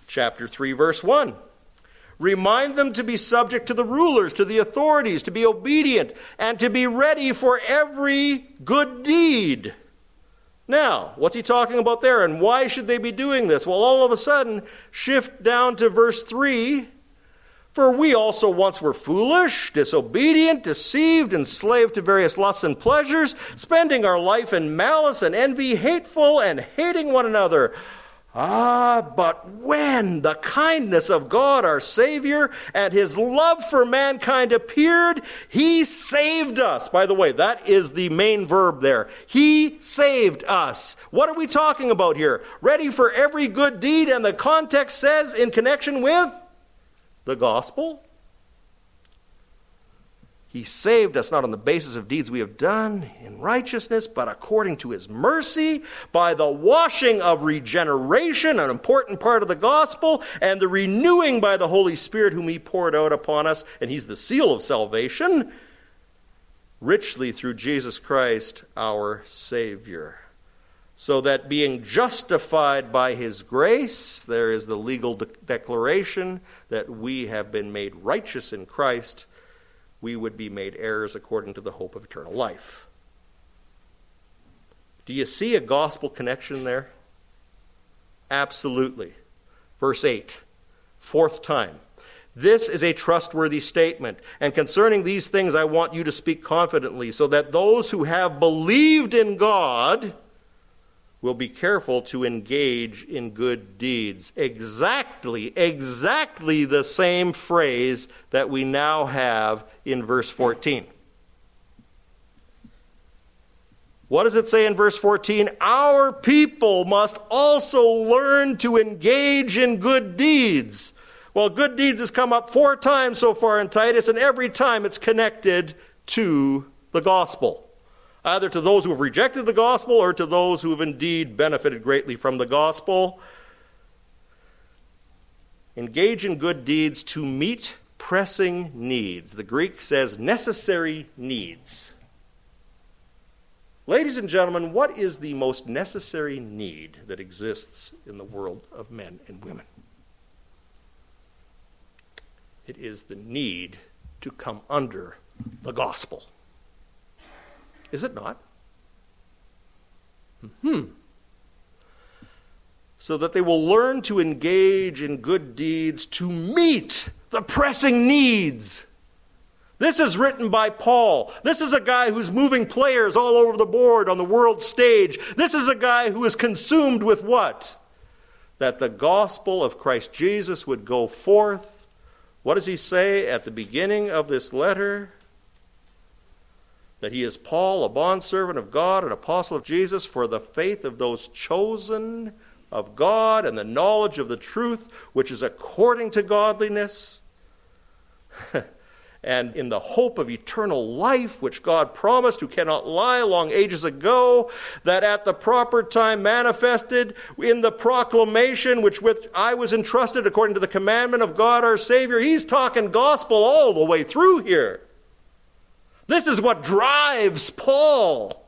Chapter 3, verse 1. Remind them to be subject to the rulers, to the authorities, to be obedient, and to be ready for every good deed. Now, what's he talking about there, and why should they be doing this? Well, all of a sudden, shift down to verse 3. For we also once were foolish, disobedient, deceived, enslaved to various lusts and pleasures, spending our life in malice and envy, hateful and hating one another. But when the kindness of God our Savior and his love for mankind appeared, he saved us. By the way, that is the main verb there. He saved us. What are we talking about here? Ready for every good deed, and the context says in connection with the gospel. He saved us not on the basis of deeds we have done in righteousness, but according to his mercy, by the washing of regeneration, an important part of the gospel, and the renewing by the Holy Spirit whom he poured out upon us, and he's the seal of salvation, richly through Jesus Christ our Savior. So that being justified by his grace, there is the legal declaration that we have been made righteous in Christ, we would be made heirs according to the hope of eternal life. Do you see a gospel connection there? Absolutely. Verse 8, fourth time. This is a trustworthy statement, and concerning these things I want you to speak confidently, so that those who have believed in God will be careful to engage in good deeds. Exactly the same phrase that we now have in verse 14. What does it say in verse 14? Our people must also learn to engage in good deeds. Well, good deeds has come up 4 times so far in Titus, and every time it's connected to the gospel. Either to those who have rejected the gospel or to those who have indeed benefited greatly from the gospel. Engage in good deeds to meet pressing needs. The Greek says necessary needs. Ladies and gentlemen, what is the most necessary need that exists in the world of men and women? It is the need to come under the gospel. Is it not? So that they will learn to engage in good deeds to meet the pressing needs. This is written by Paul. This is a guy who's moving players all over the board on the world stage. This is a guy who is consumed with what? That the gospel of Christ Jesus would go forth. What does he say at the beginning of this letter? That he is Paul, a bondservant of God, an apostle of Jesus, for the faith of those chosen of God and the knowledge of the truth, which is according to godliness, and in the hope of eternal life, which God promised, who cannot lie, long ages ago, that at the proper time manifested in the proclamation with which I was entrusted according to the commandment of God our Savior. He's talking gospel all the way through here. This is what drives Paul.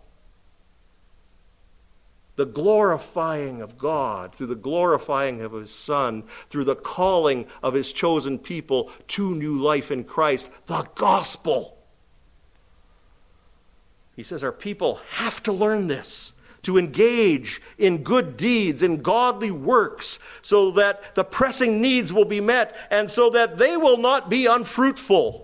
The glorifying of God through the glorifying of his Son, through the calling of his chosen people to new life in Christ, the gospel. He says our people have to learn this, to engage in good deeds, in godly works, so that the pressing needs will be met and so that they will not be unfruitful.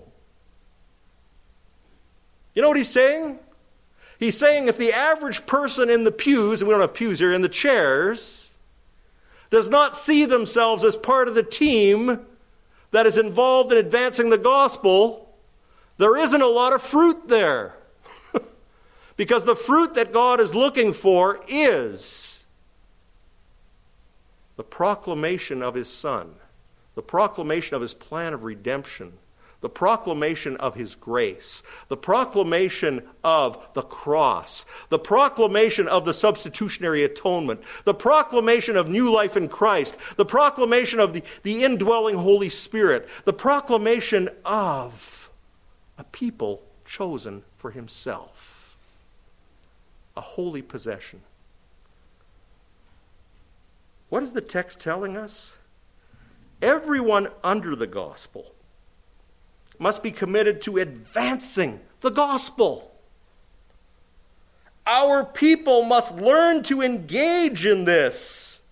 You know what he's saying? He's saying if the average person in the pews, and we don't have pews here, in the chairs, does not see themselves as part of the team that is involved in advancing the gospel, there isn't a lot of fruit there. Because the fruit that God is looking for is the proclamation of his Son, the proclamation of his plan of redemption, the proclamation of his grace, the proclamation of the cross, the proclamation of the substitutionary atonement, the proclamation of new life in Christ, the proclamation of the indwelling Holy Spirit, the proclamation of a people chosen for himself, a holy possession. What is the text telling us? Everyone under the gospel must be committed to advancing the gospel. Our people must learn to engage in this.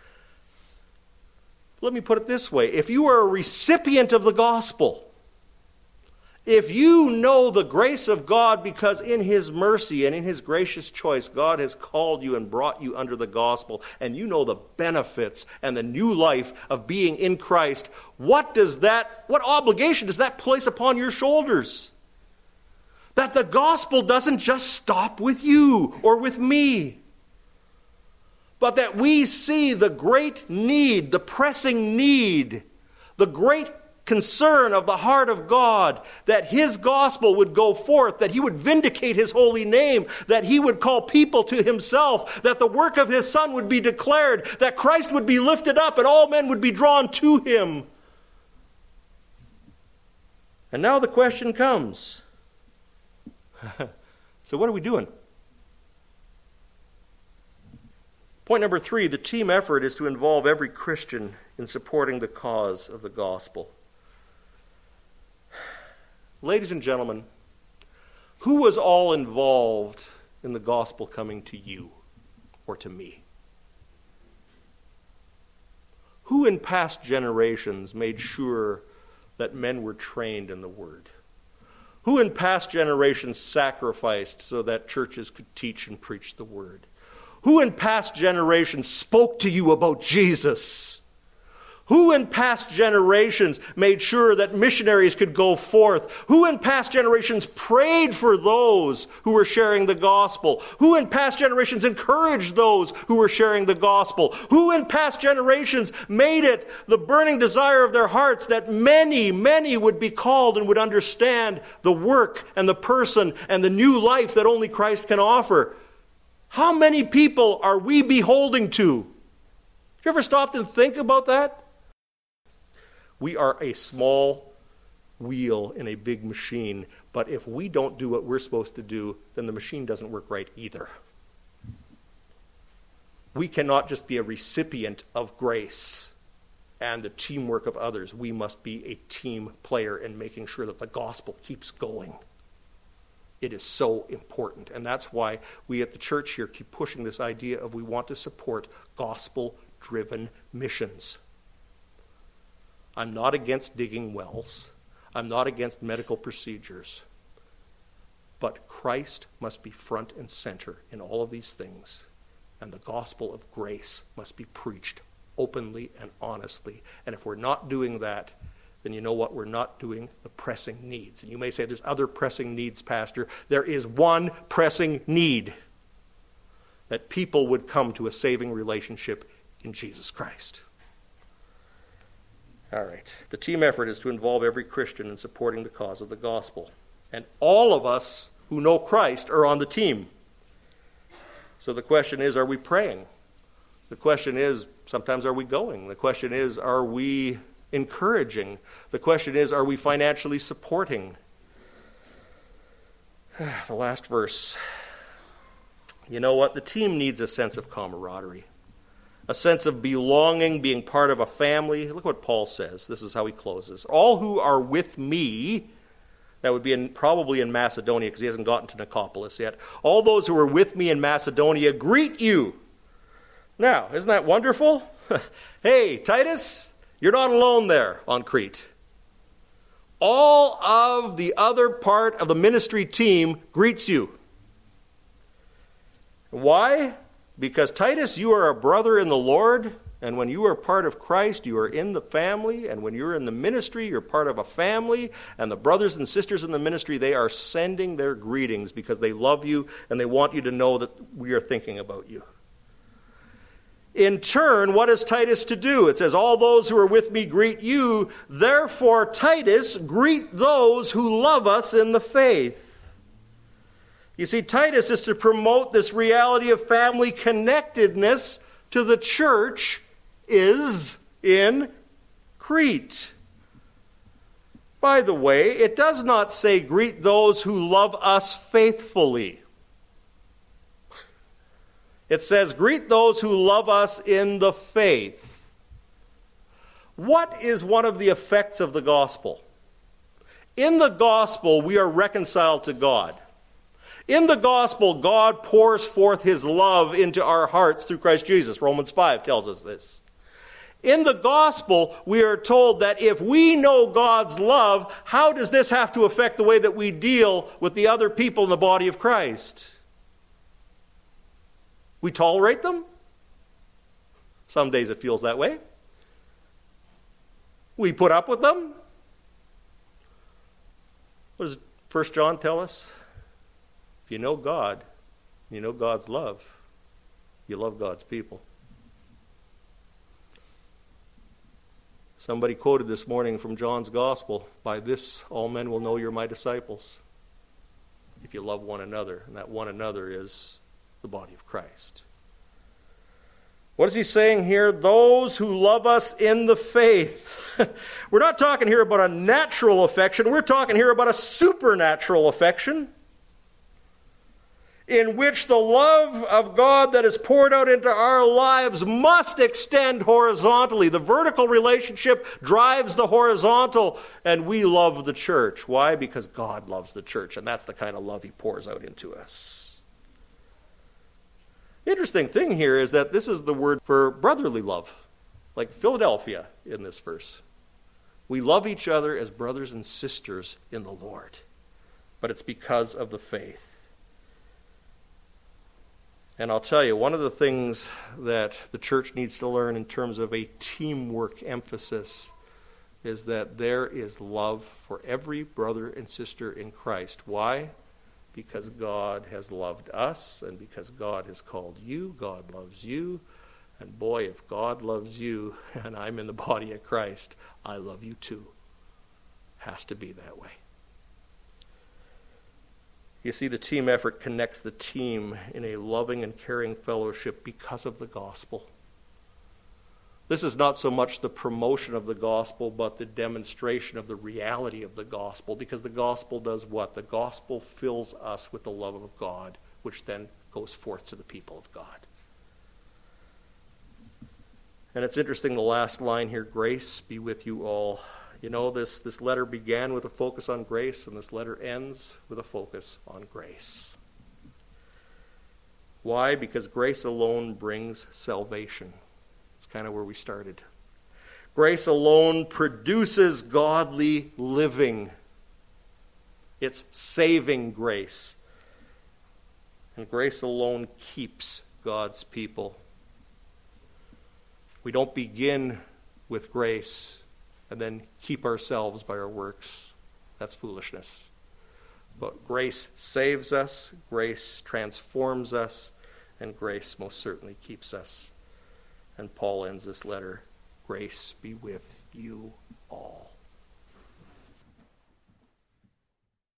Let me put it this way. If you are a recipient of the gospel, if you know the grace of God because in His mercy and in His gracious choice, God has called you and brought you under the gospel, and you know the benefits and the new life of being in Christ, what obligation does that place upon your shoulders? That the gospel doesn't just stop with you or with me, but that we see the great need, the pressing need, the great concern of the heart of God, that His gospel would go forth, that He would vindicate His holy name, that He would call people to Himself, that the work of His Son would be declared, that Christ would be lifted up and all men would be drawn to Him. And now the question comes, so what are we doing? Point number 3, the team effort is to involve every Christian in supporting the cause of the gospel. Ladies and gentlemen, who was all involved in the gospel coming to you or to me? Who in past generations made sure that men were trained in the Word? Who in past generations sacrificed so that churches could teach and preach the Word? Who in past generations spoke to you about Jesus? Who in past generations made sure that missionaries could go forth? Who in past generations prayed for those who were sharing the gospel? Who in past generations encouraged those who were sharing the gospel? Who in past generations made it the burning desire of their hearts that many, many would be called and would understand the work and the person and the new life that only Christ can offer? How many people are we beholding to? Have you ever stopped and think about that? We are a small wheel in a big machine, but if we don't do what we're supposed to do, then the machine doesn't work right either. We cannot just be a recipient of grace and the teamwork of others. We must be a team player in making sure that the gospel keeps going. It is so important, and that's why we at the church here keep pushing this idea of we want to support gospel-driven missions. I'm not against digging wells. I'm not against medical procedures. But Christ must be front and center in all of these things. And the gospel of grace must be preached openly and honestly. And if we're not doing that, then you know what? We're not doing the pressing needs. And you may say, there's other pressing needs, Pastor. There is one pressing need. That people would come to a saving relationship in Jesus Christ. All right. The team effort is to involve every Christian in supporting the cause of the gospel. And all of us who know Christ are on the team. So the question is, are we praying? The question is, sometimes are we going? The question is, are we encouraging? The question is, are we financially supporting? The last verse. You know what? The team needs a sense of camaraderie. A sense of belonging, being part of a family. Look what Paul says. This is how he closes. All who are with me, that would be probably in Macedonia because he hasn't gotten to Nicopolis yet. All those who are with me in Macedonia greet you. Now, isn't that wonderful? Hey, Titus, you're not alone there on Crete. All of the other part of the ministry team greets you. Why? Because Titus, you are a brother in the Lord, and when you are part of Christ, you are in the family, and when you're in the ministry, you're part of a family, and the brothers and sisters in the ministry, they are sending their greetings because they love you, and they want you to know that we are thinking about you. In turn, what is Titus to do? It says, all those who are with me greet you. Therefore, Titus, greet those who love us in the faith. You see, Titus is to promote this reality of family connectedness to the church is in Crete. By the way, it does not say greet those who love us faithfully. It says greet those who love us in the faith. What is one of the effects of the gospel? In the gospel, we are reconciled to God. In the gospel, God pours forth his love into our hearts through Christ Jesus. Romans 5 tells us this. In the gospel, we are told that if we know God's love, how does this have to affect the way that we deal with the other people in the body of Christ? We tolerate them? Some days it feels that way. We put up with them? What does 1 John tell us? If you know God, you know God's love, you love God's people. Somebody quoted this morning from John's Gospel, "By this all men will know you're my disciples, if you love one another." And that one another is the body of Christ. What is he saying here? Those who love us in the faith. We're not talking here about a natural affection. We're talking here about a supernatural affection, in which the love of God that is poured out into our lives must extend horizontally. The vertical relationship drives the horizontal, and we love the church. Why? Because God loves the church, and that's the kind of love he pours out into us. The interesting thing here is that this is the word for brotherly love, like Philadelphia in this verse. We love each other as brothers and sisters in the Lord, but it's because of the faith. And I'll tell you, one of the things that the church needs to learn in terms of a teamwork emphasis is that there is love for every brother and sister in Christ. Why? Because God has loved us, and because God has called you, God loves you. And boy, if God loves you, and I'm in the body of Christ, I love you too. Has to be that way. You see, the team effort connects the team in a loving and caring fellowship because of the gospel. This is not so much the promotion of the gospel, but the demonstration of the reality of the gospel, because the gospel does what? The gospel fills us with the love of God, which then goes forth to the people of God. And it's interesting, the last line here, grace be with you all. You know, this letter began with a focus on grace, and this letter ends with a focus on grace. Why? Because grace alone brings salvation. It's kind of where we started. Grace alone produces godly living. It's saving grace. And grace alone keeps God's people. We don't begin with grace and then keep ourselves by our works. That's foolishness. But grace saves us, grace transforms us, and grace most certainly keeps us. And Paul ends this letter, grace be with you all.